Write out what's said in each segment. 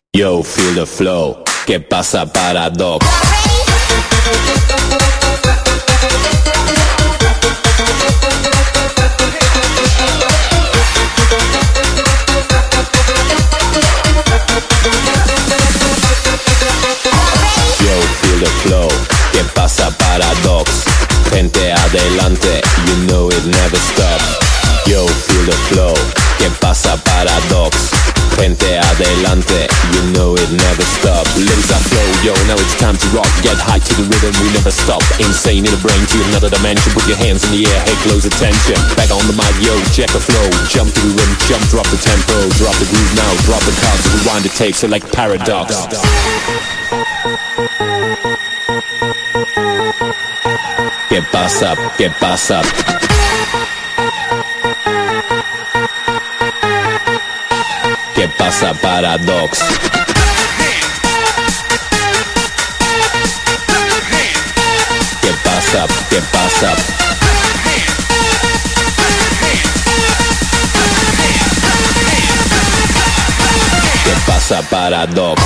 Yo, feel the flow. ¿Qué pasa, Paradox? Yo, feel the flow. ¿Qué pasa, Paradox? Gente adelante, you know it never stops. Yo, feel the flow. ¿Qué pasa, Paradox? Gente adelante, you know it never stops. Limbs are flow, yo, now it's time to rock. Get high to the rhythm, we never stop. Insane in the brain to another dimension. Put your hands in the air, hey, close attention. Back on the mic, yo, check the flow. Jump to the rhythm, jump, drop the tempo. Drop the groove now, drop the cards. Rewind the tape, select Paradox. ¿Qué pasa? ¿Qué pasa? ¿Qué pasa, Paradox? ¿Qué pasa? ¿Qué pasa? ¿Qué pasa, Paradox?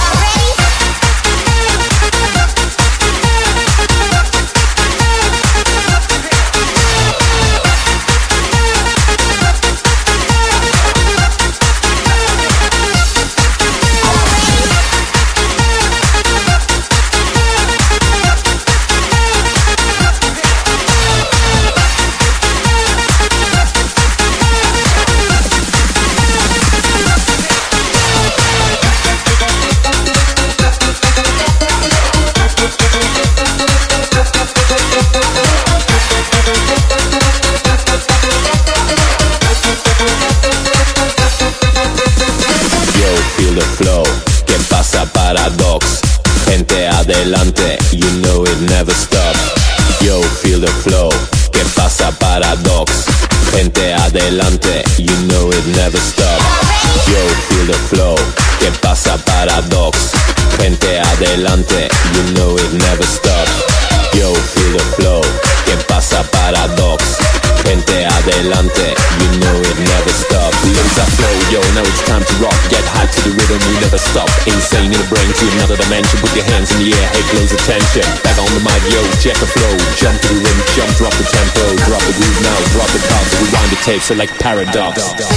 Flow, ¿qué pasa, Paradox? Gente adelante, you know it never stops. Yo, feel the flow, ¿qué pasa, Paradox? Gente adelante, you know it never stops. Yo, feel the flow, ¿qué pasa, Paradox? Gente adelante, you know it never stops. Yo, feel the flow, ¿qué pasa, Paradox? Gente adelante, you know it never stops. Limbs are flow, yo, now it's time to rock. Get high to the rhythm, we never stop. Insane in the brain to another dimension. Put your hands in the air, hey, close attention. Back on the mic, yo, check the flow. Jump to the rhythm, jump, drop the tempo. Drop the groove now, drop the cards. Rewind the tape, select Paradox.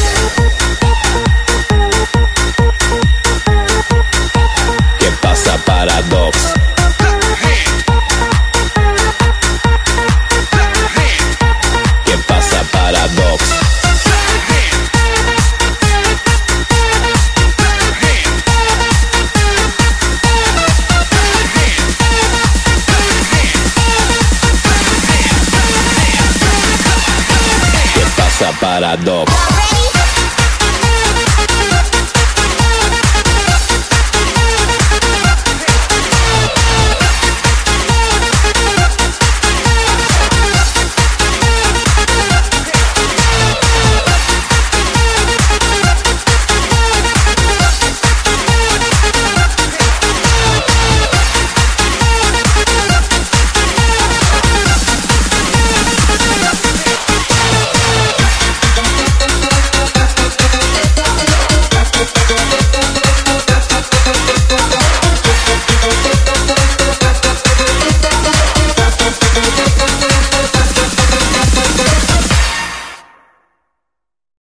¿Qué pasa, Paradox? ¿Qué pasa, Paradox? ¿Qué pasa, Paradox?